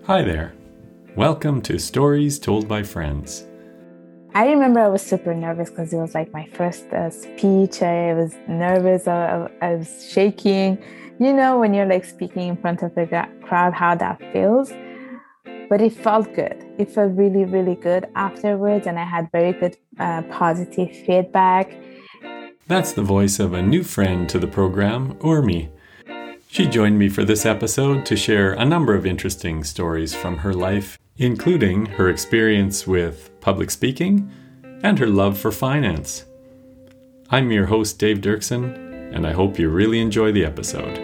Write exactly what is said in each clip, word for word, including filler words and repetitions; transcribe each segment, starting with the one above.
Hi there. Welcome to Stories Told by Friends. I remember I was super nervous because it was like my first uh, speech. I was nervous. I, I was shaking. You know, when you're like speaking in front of the crowd, how that feels. But it felt good. It felt really, really good afterwards. And I had very good uh, positive feedback. That's the voice of a new friend to the program, Urmi. She joined me for this episode to share a number of interesting stories from her life, including her experience with public speaking and her love for finance. I'm your host, Dave Dirksen, and I hope you really enjoy the episode.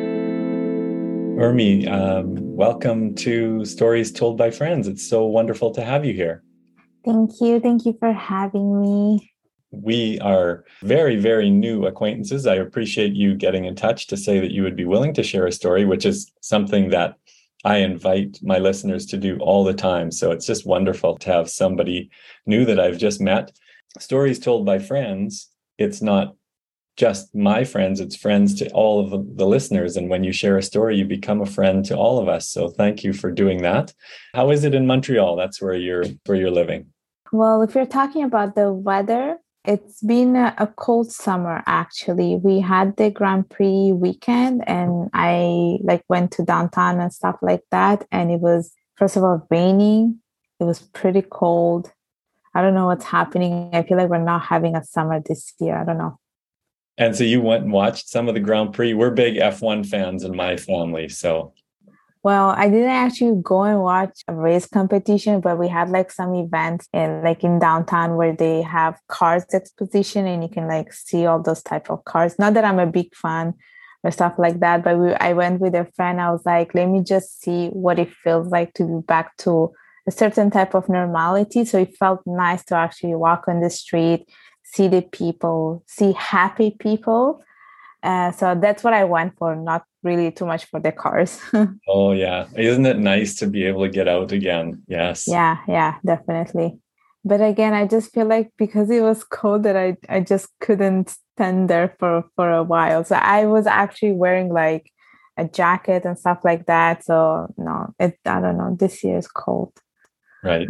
Urmi, um, welcome to Stories Told by Friends. It's so wonderful to have you here. Thank you. Thank you for having me. We are very, very new acquaintances. I appreciate you getting in touch to say that you would be willing to share a story, which is something that I invite my listeners to do all the time. So it's just wonderful to have somebody new that I've just met. Stories Told by Friends, it's not just my friends, it's friends to all of the, the listeners. And when you share a story, you become a friend to all of us. So thank you for doing that. How is it in Montreal? That's where you're where you're living. Well, if you're talking about the weather, it's been a, a cold summer, actually. We had the Grand Prix weekend and I like went to downtown and stuff like that. And it was, first of all, raining. It was pretty cold. I don't know what's happening. I feel like we're not having a summer this year. I don't know. And so you went and watched some of the Grand Prix. We're big F one fans in my family, so... Well, I didn't actually go and watch a race competition, but we had like some events in like in downtown where they have cars exposition and you can like see all those type of cars. Not that I'm a big fan or stuff like that, but we, I went with a friend. I was like, let me just see what it feels like to be back to a certain type of normality. So it felt nice to actually walk on the street, see the people, see happy people. Uh, so that's what I went for, not really too much for the cars. Oh, yeah. Isn't it nice to be able to get out again? Yes. Yeah, yeah, definitely. But again, I just feel like because it was cold that I, I just couldn't stand there for, for a while. So I was actually wearing like a jacket and stuff like that. So no, it I don't know. This year is cold. Right.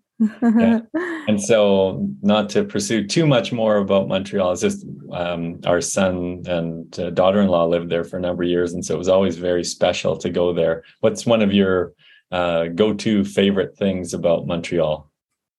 Yeah. And so not to pursue too much more about Montreal, it's just um, our son and uh, daughter-in-law lived there for a number of years. And so it was always very special to go there. What's one of your uh, go-to favorite things about Montreal?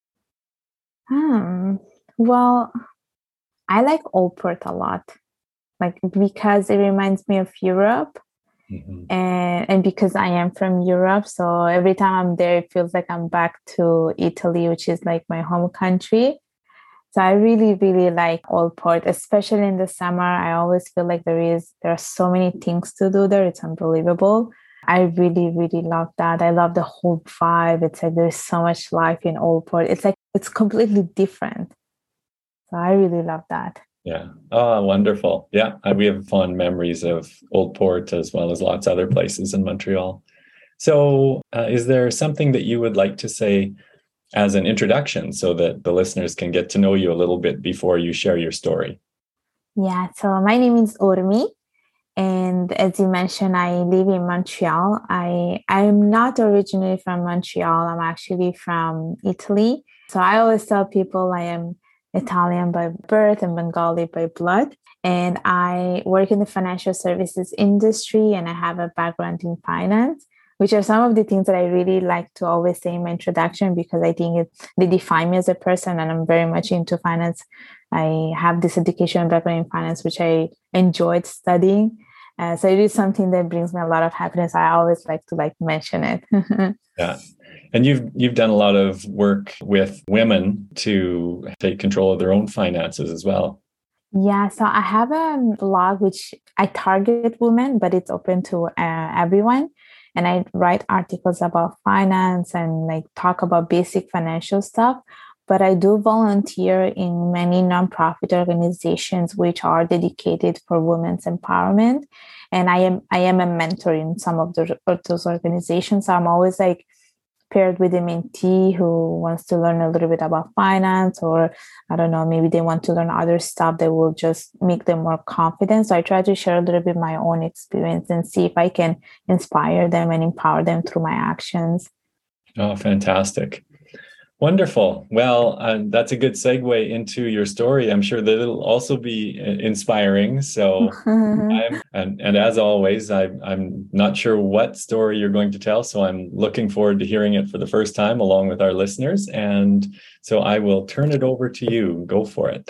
Hmm. Well, I like Old Port a lot, like because it reminds me of Europe. Mm-hmm. And and because I am from Europe, so every time I'm there, it feels like I'm back to Italy, which is like my home country. So I really, really like Old Port, especially in the summer. I always feel like there is there are so many things to do there. It's unbelievable. I really, really love that. I love the whole vibe. It's like there's so much life in Old Port. It's like it's completely different. So I really love that. Yeah. Oh, wonderful. Yeah. We have fond memories of Old Port as well as lots of other places in Montreal. So uh, is there something that you would like to say as an introduction so that the listeners can get to know you a little bit before you share your story? Yeah. So my name is Urmi. And as you mentioned, I live in Montreal. I I'm not originally from Montreal. I'm actually from Italy. So I always tell people I am Italian by birth and Bengali by blood. And I work in the financial services industry and I have a background in finance, which are some of the things that I really like to always say in my introduction because I think it, they define me as a person and I'm very much into finance. I have this education background in finance, which I enjoyed studying. Uh, so it is something that brings me a lot of happiness. I always like to like mention it. Yeah. And you've you've done a lot of work with women to take control of their own finances as well. Yeah, so I have a blog which I target women, but it's open to uh, everyone. And I write articles about finance and like talk about basic financial stuff. But I do volunteer in many nonprofit organizations which are dedicated for women's empowerment. And I am I am a mentor in some of the, of those organizations. So I'm always like paired with a mentee who wants to learn a little bit about finance, or I don't know, maybe they want to learn other stuff that will just make them more confident. So I try to share a little bit my own experience and see if I can inspire them and empower them through my actions. Oh, fantastic. Wonderful. Well, uh, that's a good segue into your story. I'm sure that it'll also be inspiring. So, I'm, and, and as always, I, I'm not sure what story you're going to tell. So I'm looking forward to hearing it for the first time along with our listeners. And so I will turn it over to you. Go for it.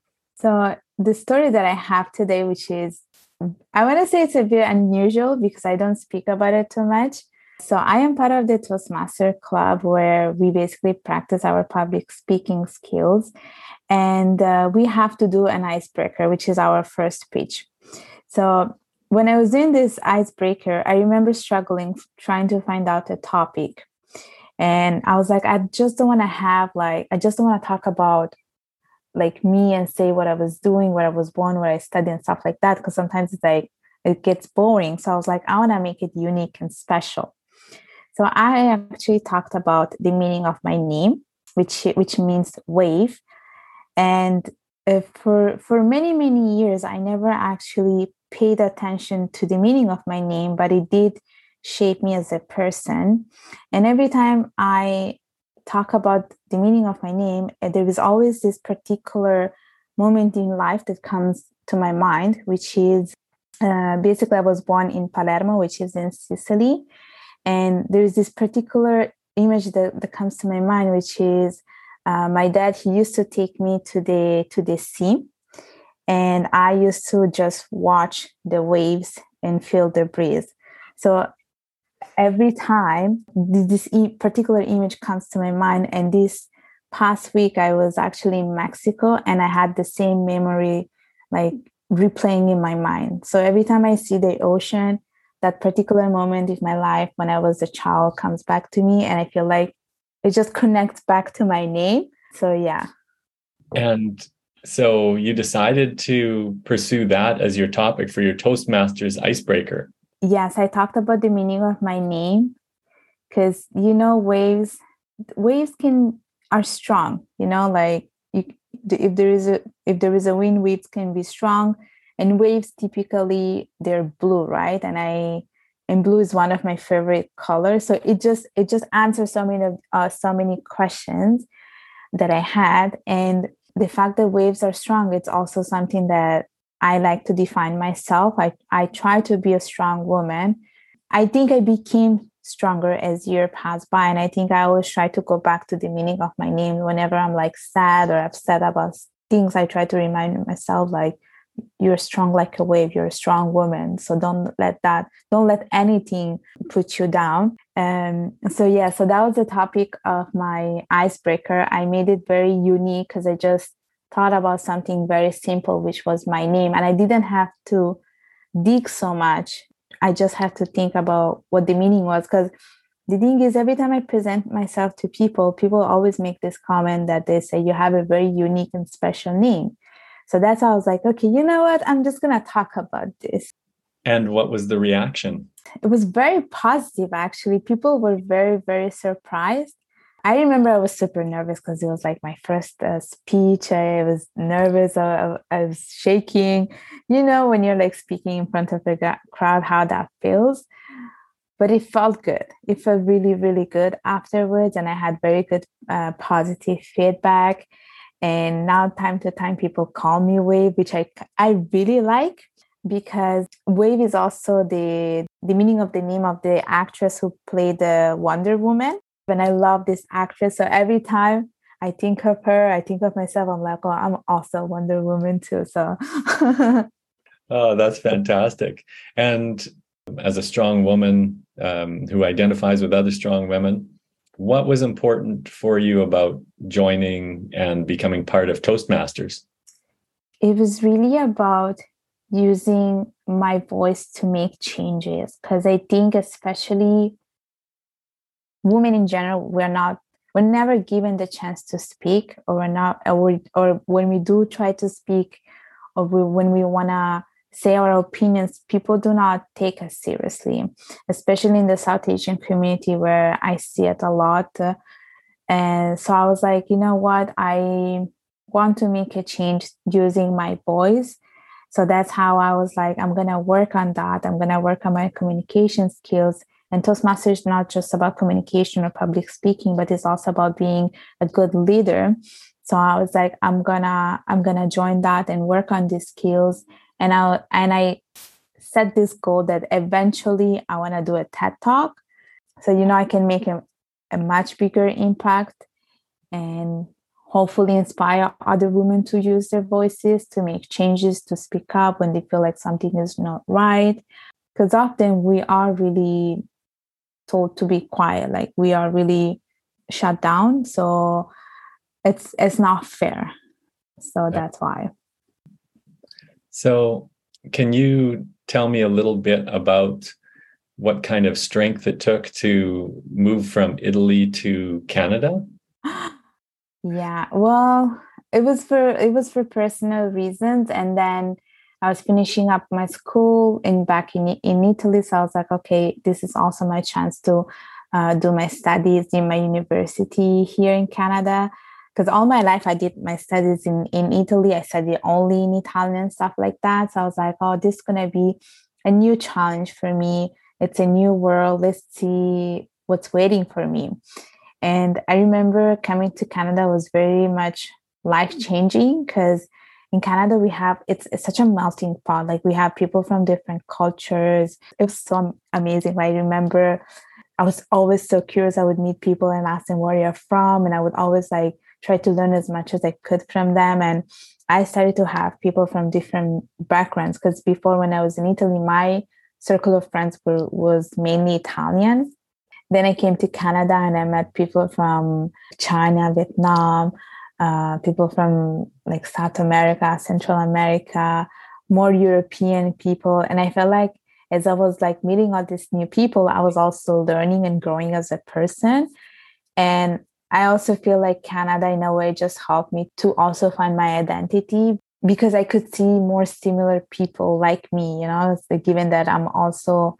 So the story that I have today, which is, I want to say it's a bit unusual because I don't speak about it too much. So I am part of the Toastmaster Club, where we basically practice our public speaking skills. And uh, we have to do an icebreaker, which is our first pitch. So when I was doing this icebreaker, I remember struggling, trying to find out a topic. And I was like, I just don't want to have like, I just don't want to talk about like me and say what I was doing, where I was born, where I studied and stuff like that. Because sometimes it's like, it gets boring. So I was like, I want to make it unique and special. So I actually talked about the meaning of my name, which which means wave. And uh, for for many, many years, I never actually paid attention to the meaning of my name, but it did shape me as a person. And every time I talk about the meaning of my name, there is always this particular moment in life that comes to my mind, which is uh, basically I was born in Palermo, which is in Sicily. And there's this particular image that, that comes to my mind, which is uh, my dad. He used to take me to the to the sea, and I used to just watch the waves and feel the breeze. So every time this particular image comes to my mind, and this past week I was actually in Mexico, and I had the same memory like replaying in my mind. So every time I see the ocean, that particular moment in my life when I was a child comes back to me, and I feel like it just connects back to my name. So yeah. And so you decided to pursue that as your topic for your Toastmasters icebreaker. Yes, I talked about the meaning of my name because, you know, waves, waves can are strong, you know, like you, if there is a if there is a wind, waves can be strong. And waves, typically, they're blue, right? And I, and blue is one of my favorite colors. So it just, it just answers so many, uh, so many questions that I had. And the fact that waves are strong, it's also something that I like to define myself. I, I try to be a strong woman. I think I became stronger as year passed by. And I think I always try to go back to the meaning of my name. Whenever I'm like sad or upset about things, I try to remind myself like, you're strong like a wave, you're a strong woman. So don't let that, don't let anything put you down. Um, so yeah, so that was the topic of my icebreaker. I made it very unique because I just thought about something very simple, which was my name. And I didn't have to dig so much. I just had to think about what the meaning was. Because the thing is, every time I present myself to people, people always make this comment that they say, you have a very unique and special name. So that's how I was like, okay, you know what? I'm just going to talk about this. And what was the reaction? It was very positive, actually. People were very, very surprised. I remember I was super nervous because it was like my first uh, speech. I was nervous. I, I was shaking. You know, when you're like speaking in front of a crowd, how that feels. But it felt good. It felt really, really good afterwards. And I had very good uh, positive feedback. And now time to time, people call me Wave, which I, I really like because Wave is also the, the meaning of the name of the actress who played the Wonder Woman. And I love this actress. So every time I think of her, I think of myself, I'm like, oh, I'm also Wonder Woman too. So. Oh, that's fantastic. And as a strong woman um, who identifies with other strong women, what was important for you about joining and becoming part of Toastmasters? It was really about using my voice to make changes, because I think especially women in general, we're not, we're never given the chance to speak, or we're not, or, we, or when we do try to speak, or we, when we want to say our opinions, people do not take us seriously, especially in the South Asian community where I see it a lot. And so I was like, you know what? I want to make a change using my voice. So that's how I was like, I'm going to work on that. I'm going to work on my communication skills. And Toastmasters is not just about communication or public speaking, but it's also about being a good leader. So I was like, I'm gonna, I'm gonna join that and work on these skills. And I and I set this goal that eventually I want to do a TED Talk. So you know, I can make a, a much bigger impact and hopefully inspire other women to use their voices, to make changes, to speak up when they feel like something is not right. Because often we are really told to be quiet, like we are really shut down. So it's it's not fair. So that's why. So can you tell me a little bit about what kind of strength it took to move from Italy to Canada? Yeah, well, it was for it was for personal reasons, and then I was finishing up my school in back in in Italy, so I was like, okay, this is also my chance to uh, do my studies in my university here in Canada. Because all my life I did my studies in in Italy. I studied only in Italian and stuff like that. So I was like, oh, this is gonna be a new challenge for me. It's a new world. Let's see what's waiting for me. And I remember coming to Canada was very much life-changing because in Canada we have it's, it's such a melting pot. Like we have people from different cultures. It was so amazing. I remember I was always so curious. I would meet people and ask them where you're from, and I would always like try to learn as much as I could from them. And I started to have people from different backgrounds because before, when I was in Italy, my circle of friends were was mainly Italian. Then I came to Canada and I met people from China, Vietnam, uh, people from like South America, Central America, more European people. And I felt like as I was like meeting all these new people, I was also learning and growing as a person. And I also feel like Canada in a way just helped me to also find my identity because I could see more similar people like me, you know, like, given that I'm also,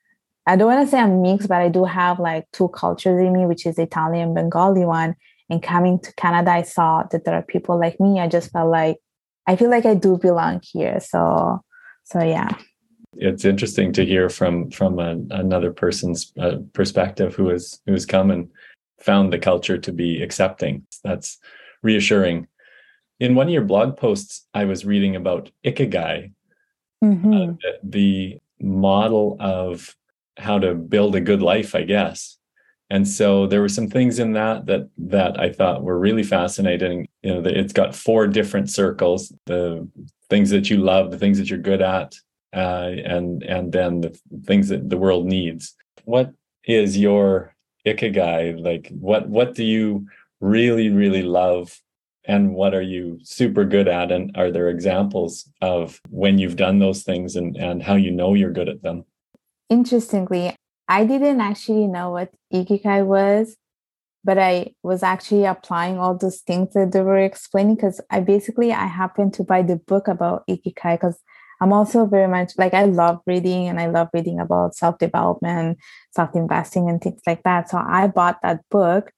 I don't want to say I'm mixed, but I do have like two cultures in me, which is Italian, Bengali one. And coming to Canada, I saw that there are people like me. I just felt like, I feel like I do belong here. So, so yeah. It's interesting to hear from from a, another person's uh, perspective who has who has come and found the culture to be accepting. That's reassuring. In one of your blog posts, I was reading about Ikigai, mm-hmm. uh, the, the model of how to build a good life, I guess. And so there were some things in that that that I thought were really fascinating. You know, it's got four different circles: the things that you love, the things that you're good at, uh, and and then the things that the world needs. What is your Ikigai? Like, what what do you really really love, and what are you super good at? And are there examples of when you've done those things and and how you know you're good at them? Interestingly, I didn't actually know what Ikigai was, but I was actually applying all those things that they were explaining because I basically, I happened to buy the book about Ikigai because I'm also very much like, I love reading and I love reading about self-development, self-investing and things like that. So I bought that book.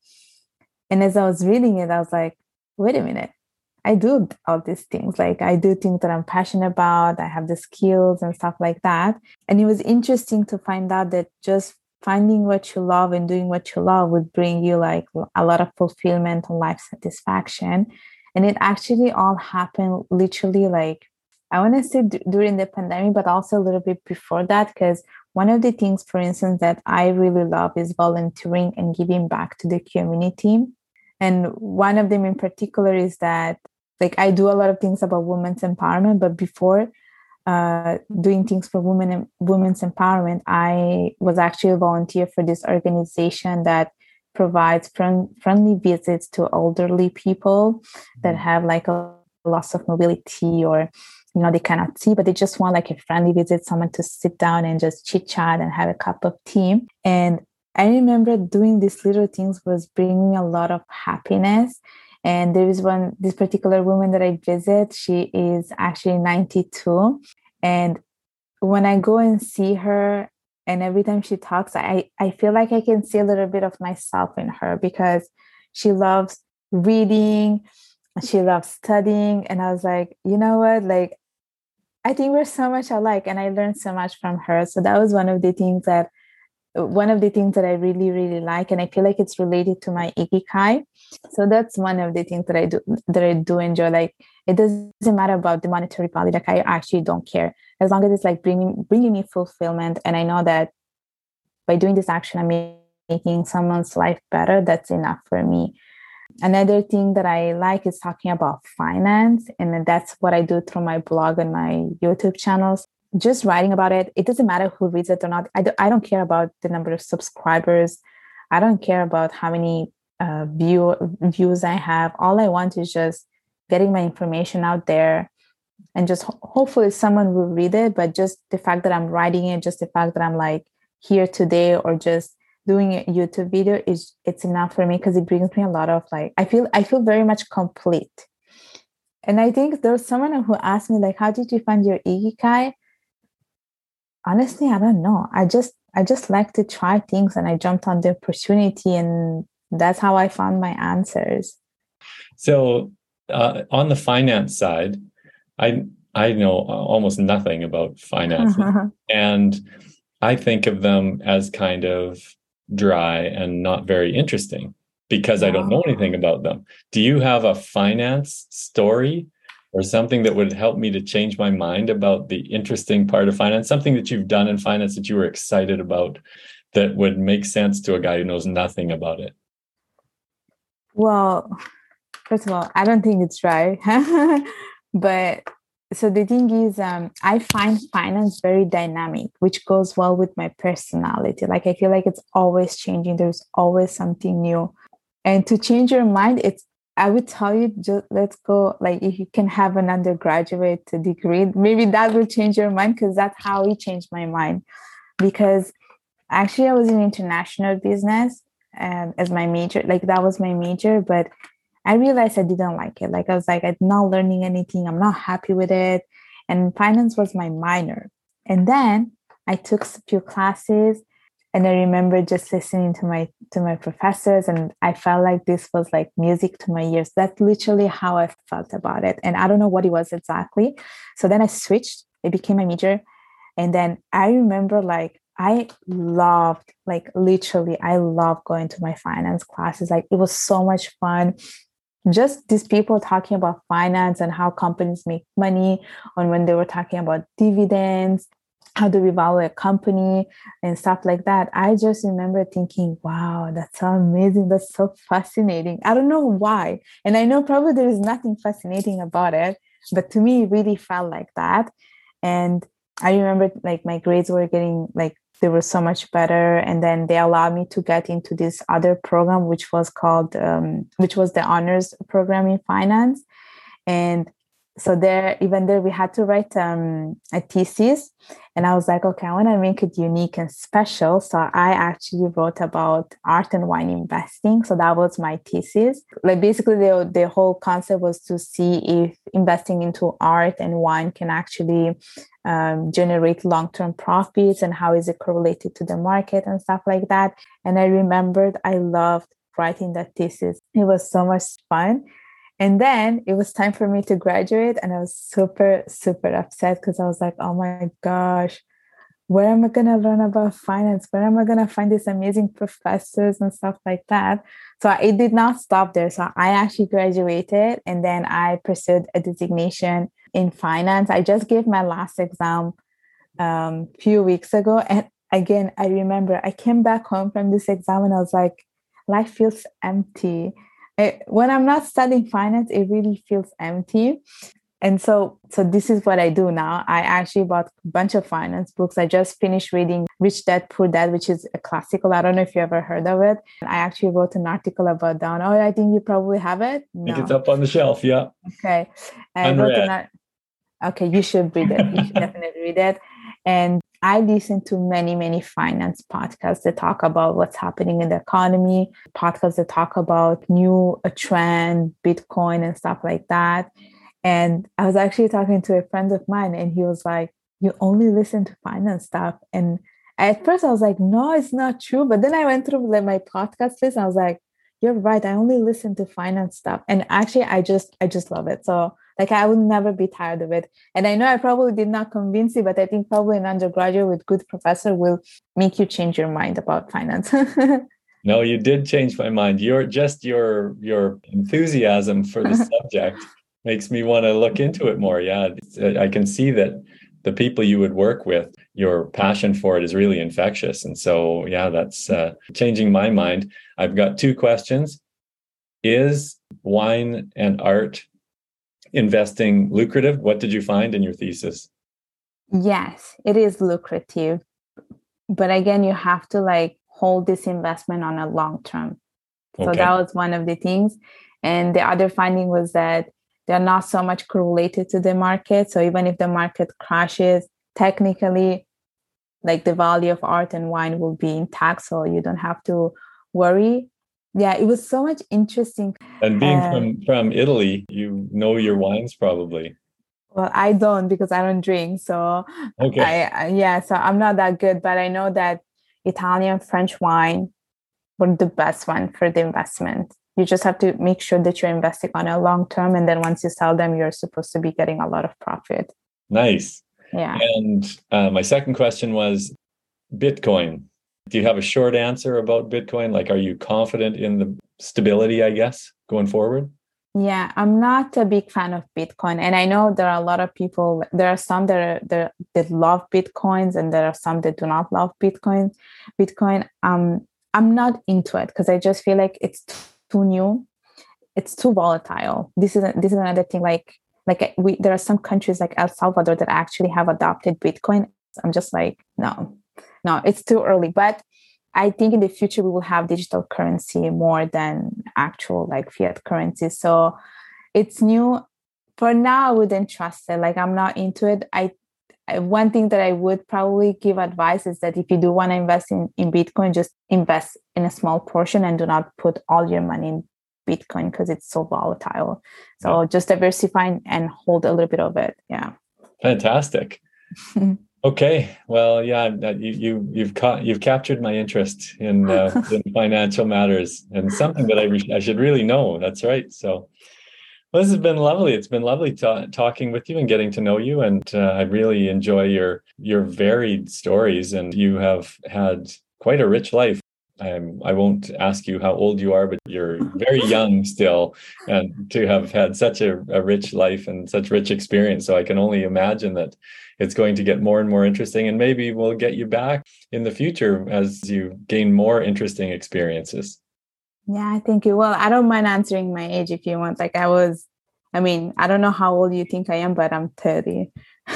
And as I was reading it, I was like, wait a minute. I do all these things. Like I do things that I'm passionate about. I have the skills and stuff like that. And it was interesting to find out that just finding what you love and doing what you love would bring you like a lot of fulfillment and life satisfaction. And it actually all happened literally like, I want to say d- during the pandemic, but also a little bit before that, because one of the things, for instance, that I really love is volunteering and giving back to the community. And one of them in particular is that like I do a lot of things about women's empowerment, but before uh, doing things for women and women's empowerment, I was actually a volunteer for this organization that provides friend, friendly visits to elderly people that have like a loss of mobility or, you know, they cannot see, but they just want like a friendly visit, someone to sit down and just chit chat and have a cup of tea. And I remember doing these little things was bringing me a lot of happiness. And there is one, this particular woman that I visit, she is actually ninety-two. And when I go and see her, and every time she talks, I, I feel like I can see a little bit of myself in her because she loves reading, she loves studying. And I was like, you know what? Like, I think we're so much alike, and I learned so much from her. So that was one of the things that one of the things that I really, really like, and I feel like it's related to my ikigai. So that's one of the things that I do that I do enjoy. Like, it doesn't matter about the monetary value. Like, I actually don't care as long as it's like bringing bringing me fulfillment, and I know that by doing this action, I'm making someone's life better. That's enough for me. Another thing that I like is talking about finance, and that's what I do through my blog and my YouTube channels. Just writing about it. It doesn't matter who reads it or not. I, do, I don't care about the number of subscribers. I don't care about how many uh, view, views I have. All I want is just getting my information out there, and just ho- hopefully someone will read it. But just the fact that I'm writing it, just the fact that I'm like here today, or just doing a YouTube video, is it's enough for me, because it brings me a lot of like, I feel I feel very much complete. And I think there's someone who asked me like, how did you find your ikigai? Honestly, I don't know. I just I just like to try things, and I jumped on the opportunity, and that's how I found my answers. So uh, on the finance side, I I know almost nothing about financing, and I think of them as kind of dry and not very interesting because I don't know anything about them. Do you have a finance story or something that would help me to change my mind about the interesting part of finance, something that you've done in finance that you were excited about that would make sense to a guy who knows nothing about it? Well, first of all, I don't think it's right. But so the thing is, um, I find finance very dynamic, which goes well with my personality. Like, I feel like it's always changing. There's always something new. And to change your mind, it's, I would tell you, just let's go, like, if you can have an undergraduate degree, maybe that will change your mind, because that's how it changed my mind. Because actually, I was in international business and as my major, like that was my major, but I realized I didn't like it. Like, I was like, I'm not learning anything. I'm not happy with it. And finance was my minor. And then I took a few classes, and I remember just listening to my to my professors, and I felt like this was like music to my ears. That's literally how I felt about it. And I don't know what it was exactly. So then I switched. It became my major. And then I remember like I loved, like literally, I loved going to my finance classes. Like, it was so much fun. Just these people talking about finance and how companies make money, and when they were talking about dividends, how do we value a company and stuff like that. I just remember thinking, wow, that's so amazing. That's so fascinating. I don't know why. And I know probably there is nothing fascinating about it, but to me, it really felt like that. And I remember like my grades were getting like, they were so much better. And then they allowed me to get into this other program, which was called, um, which was the honors program in finance. And so there, even there, we had to write um, a thesis. And I was like, okay, I want to make it unique and special. So I actually wrote about art and wine investing. So that was my thesis. Like, basically, the, the whole concept was to see if investing into art and wine can actually um, generate long-term profits, and how is it correlated to the market and stuff like that. And I remembered I loved writing that thesis. It was so much fun. And then it was time for me to graduate, and I was super, super upset, because I was like, oh my gosh, where am I going to learn about finance? Where am I going to find these amazing professors and stuff like that? So it did not stop there. So I actually graduated, and then I pursued a designation in finance. I just gave my last exam um, a few weeks ago. And again, I remember I came back home from this exam, and I was like, life feels empty. It, when I'm not studying finance, it really feels empty. And so, so this is what I do now. I actually bought a bunch of finance books. I just finished reading Rich Dad, Poor Dad, which is a classical. I don't know if you ever heard of it. I actually wrote an article about that. Oh, I think you probably have it. No. I think it's up on the shelf. Yeah. Okay. I wrote an, okay, you should read it. You should definitely read it. And I listen to many, many finance podcasts that talk about what's happening in the economy, podcasts that talk about new a trend, Bitcoin and stuff like that. And I was actually talking to a friend of mine, and he was like, you only listen to finance stuff. And at first I was like, no, it's not true. But then I went through like my podcast list and I was like, you're right. I only listen to finance stuff. And actually I just, I just love it. So like I would never be tired of it. And I know I probably did not convince you, but I think probably an undergraduate with good professor will make you change your mind about finance. No, you did change my mind. Your just your your enthusiasm for the subject makes me want to look into it more. Yeah, I can see that the people you would work with, your passion for it is really infectious. And so, yeah, that's uh, changing my mind. I've got two questions. Is wine and art investing lucrative? What did you find in your thesis? Yes, it is lucrative. But again, you have to like hold this investment on a long term. So Okay. that was one of the things. And the other finding was that they're not so much correlated to the market. So even if the market crashes, technically, like the value of art and wine will be intact. So you don't have to worry. Yeah, it was so much interesting. And being Uh, from from Italy, you know your wines probably. well, I don't because I don't drink. So Okay. I, I yeah, so I'm not that good, but I know that Italian, French wine were the best one for the investment. You just have to make sure that you're investing on a long term. And then once you sell them, you're supposed to be getting a lot of profit. Nice. Yeah. And uh, my second question was Bitcoin. Do you have a short answer about Bitcoin? Like, are you confident in the stability, I guess, going forward? Yeah, I'm not a big fan of Bitcoin. And I know there are a lot of people, there are some that are, that, that love Bitcoins and there are some that do not love Bitcoin. Bitcoin, um, I'm not into it because I just feel like it's too new. It's too volatile. This is a, this is another thing. Like like we, there are some countries like El Salvador that actually have adopted Bitcoin. I'm just like, no, no, it's too early. But I think in the future we will have digital currency more than actual like fiat currency. So it's new. For now, I wouldn't trust it. Like I'm not into it. I, I one thing that I would probably give advice is that if you do want to invest in, in Bitcoin, just invest in a small portion and do not put all your money in Bitcoin because it's so volatile. So Yeah. just diversify and hold a little bit of it. Yeah. Fantastic. Okay. Well, yeah, you, you you've caught you've captured my interest in uh, in financial matters and something that I re- I should really know. That's right. So, well, this has been lovely. It's been lovely ta- talking with you and getting to know you, and uh, I really enjoy your your varied stories. And you have had quite a rich life. Um, I won't ask you how old you are, but you're very young still, and to have had such a, a rich life and such rich experience. So I can only imagine that it's going to get more and more interesting, and maybe we'll get you back in the future as you gain more interesting experiences. Yeah, thank you. Well, I don't mind answering my age if you want. Like I was, I mean, I don't know how old you think I am, but I'm thirty.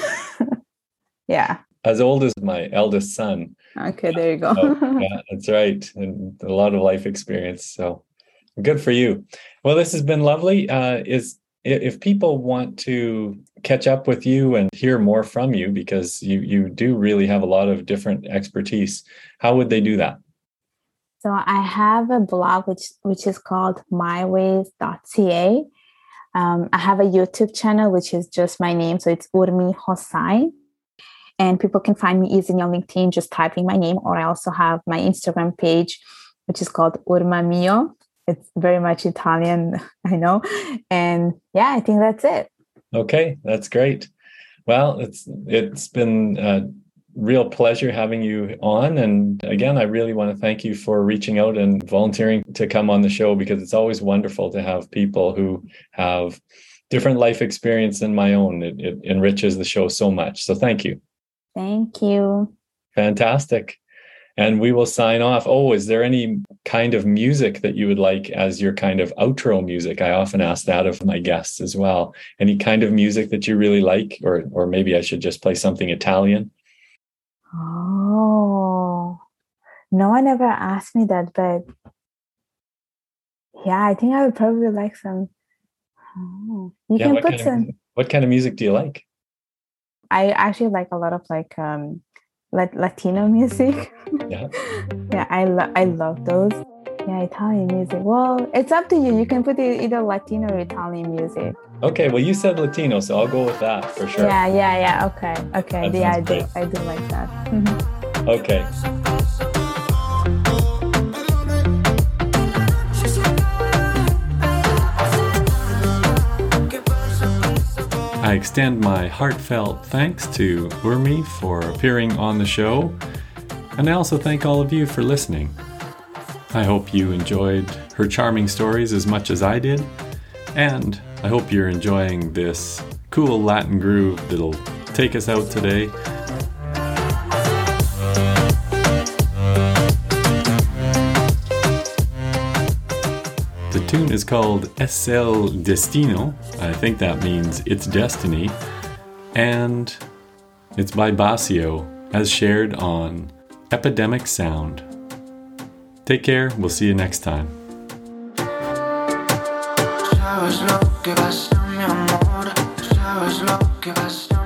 Yeah. As old as my eldest son. Okay, there you go. Oh, yeah, that's right. And a lot of life experience. So good for you. Well, this has been lovely. Uh, is if people want to catch up with you and hear more from you, because you you do really have a lot of different expertise, how would they do that? So I have a blog which which is called my ways dot c a. Um, I have a YouTube channel which is just my name, so it's Urmi Hossain. And people can find me easily on LinkedIn, just typing my name. Or I also have my Instagram page, which is called Urma Mio. It's very much Italian, I know. And yeah, I think that's it. Okay, that's great. Well, it's it's been a real pleasure having you on. And again, I really want to thank you for reaching out and volunteering to come on the show, because it's always wonderful to have people who have different life experience than my own. It, it enriches the show so much. So thank you. Thank you. Fantastic. And we will sign off. Oh, is there any kind of music that you would like as your kind of outro music? I often ask that of my guests as well. Any kind of music that you really like, or or maybe I should just play something Italian? Oh, no one ever asked me that, but yeah, I think I would probably like some. Oh, you Yeah, can what put kind of some. music, what kind of music do you like? I actually like a lot of like um Latino music. Yeah. Yeah, I lo- I love those. Yeah, Italian music. Well, it's up to you. You can put it either Latino or Italian music. Okay, well, you said Latino, so I'll go with that for sure. Yeah, yeah, yeah. Okay, okay. That Yeah, I sounds do. great. I do like that. Mhm. Okay. I extend my heartfelt thanks to Urmi for appearing on the show, and I also thank all of you for listening. I hope you enjoyed her charming stories as much as I did, and I hope you're enjoying this cool Latin groove that'll take us out today. The tune is called Es el Destino. I think that means It's Destiny. And it's by Basio, as shared on Epidemic Sound. Take care. We'll see you next time. Sabes lo que pasa, mi amor. Sabes lo que pasa.